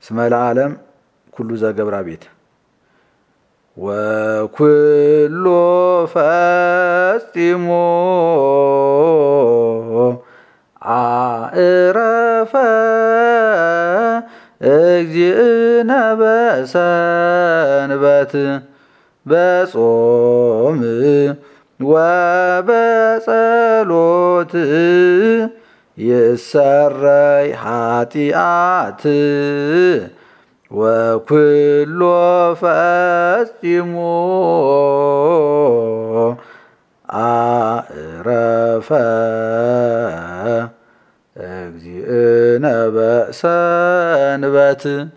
እስመ ለዓለም ኩሉ ዘገብራ ቤት ወኩሎ ፈጺሞ አዕረፈ እግዚእነ በሰንበት በጾም ወበጸሎት ይሰረይ ኃጢአት ወኩሎ ፈጺሞ አዕረፈ እግዚእነ በሰንበት